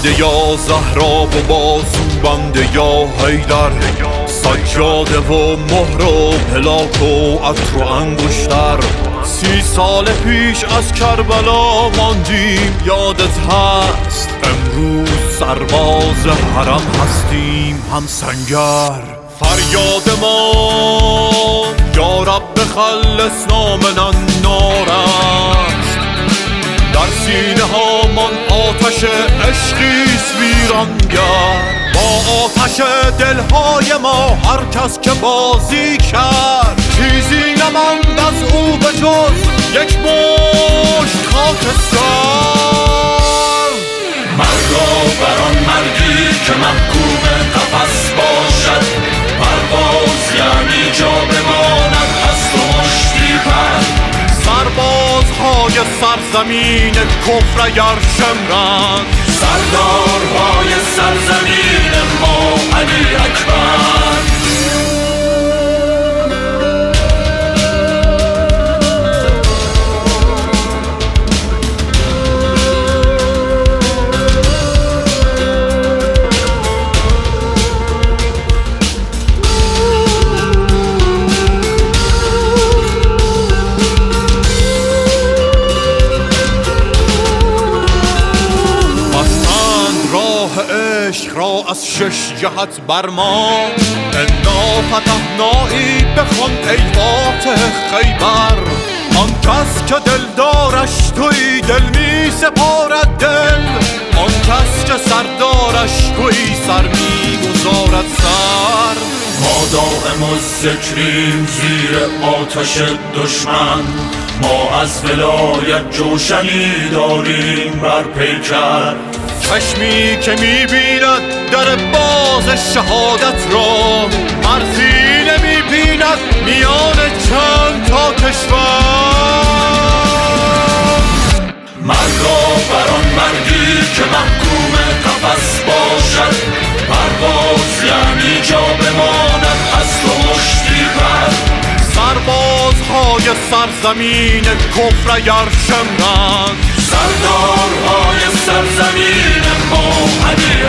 بنده یا زهرا و بازو بنده یا حیدر، سجاده و مهر و پلاک و عطر و انگشتر. 30 سال پیش از کربلا ماندیم یادت هست، امروز سرباز حرم هستیم هم سنگر. فریاد ما یا رب خلصنا من النار است، در سینه ها من آتش عشقیست ویرانگر. با آتش دلهای ما هر کس که بازی کرد، چیزی نماند از او به جز یک مشت خاکستر. مردا بر آن مردی که محکوم قفس باشد، پرواز یعنی جا بماند از تو مشتی پر. سربازهای سرزمین کفر اگر شمرند، سردارهای سرزمین ما علی اکبر. عشق را از 6 جهت بر ما، انا فتحنایی بخوان ای فاتح خیبر. آن کس که دلدارش توی دل می سپارد دل، آن کس که سردارش توی سر می گذارد سر. ما دائم الذکریم زیر آتش دشمن، ما از ولایت جوشنی داریم بر پیکر. چشمی که میبیند در باز شهادت را، مرزی نمیبیند میان چند تا کشور. مردا بر آن مردی که محکوم قفس باشد، پرواز یعنی جا بماند از تو مشتی پر. سربازهای سرزمین کفر اگر شمرند، سردارهای سرزمین ما علی